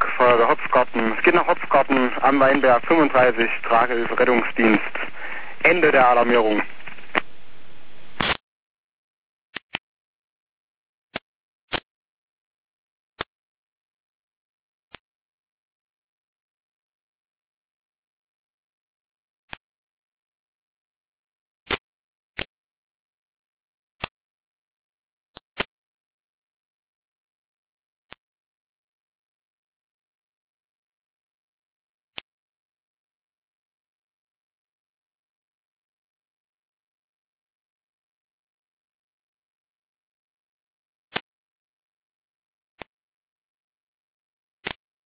Feuerwehr Hopfgarten. Es geht nach Hopfgarten am Weinberg 35, Tragehilfe Rettungsdienst. Ende der Alarmierung.